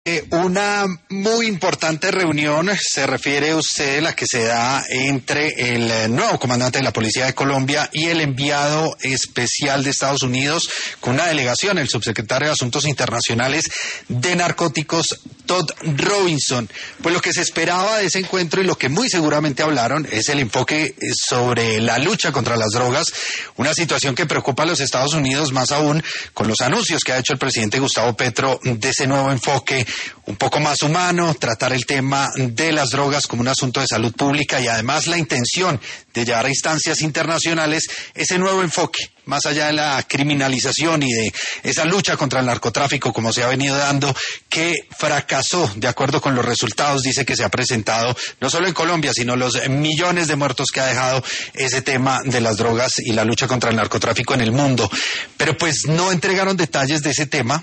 Una muy importante reunión, se refiere usted, a la que se da entre el nuevo comandante de la Policía de Colombia y el enviado especial de Estados Unidos con una delegación, el subsecretario de Asuntos Internacionales de Narcóticos, Todd Robinson. Pues lo que se esperaba de ese encuentro y lo que muy seguramente hablaron es el enfoque sobre la lucha contra las drogas, una situación que preocupa a los Estados Unidos, más aún con los anuncios que ha hecho el presidente Gustavo Petro de ese nuevo enfoque un poco más humano, tratar el tema de las drogas como un asunto de salud pública y además la intención de llevar a instancias internacionales ese nuevo enfoque, más allá de la criminalización y de esa lucha contra el narcotráfico como se ha venido dando, que fracasó de acuerdo con los resultados, dice, que se ha presentado no solo en Colombia, sino los millones de muertos que ha dejado ese tema de las drogas y la lucha contra el narcotráfico en el mundo. Pero pues no entregaron detalles de ese tema,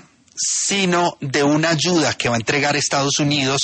sino de una ayuda que va a entregar Estados Unidos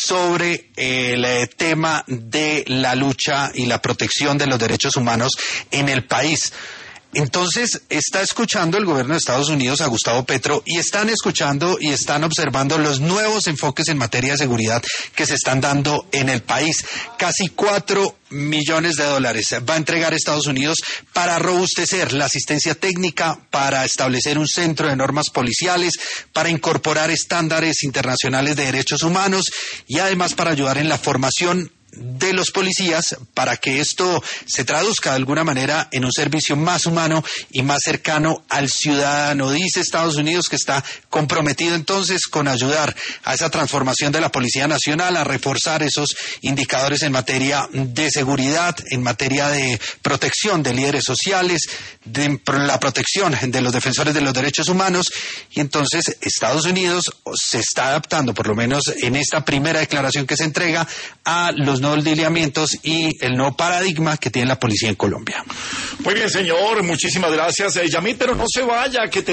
sobre el tema de la lucha y la protección de los derechos humanos en el país. Entonces, está escuchando el gobierno de Estados Unidos a Gustavo Petro y están escuchando y están observando los nuevos enfoques en materia de seguridad que se están dando en el país. Casi $4 millones va a entregar Estados Unidos para robustecer la asistencia técnica, para establecer un centro de normas policiales, para incorporar estándares internacionales de derechos humanos y además para ayudar en la formación de los policías para que esto se traduzca de alguna manera en un servicio más humano y más cercano al ciudadano. Dice Estados Unidos que está comprometido entonces con ayudar a esa transformación de la Policía Nacional, a reforzar esos indicadores en materia de seguridad, en materia de protección de líderes sociales, de la protección de los defensores de los derechos humanos. Y entonces Estados Unidos se está adaptando, por lo menos en esta primera declaración que se entrega, a los nuevos lineamientos y el nuevo paradigma que tiene la policía en Colombia. Muy bien, señor, muchísimas gracias, Yamit, pero no se vaya, que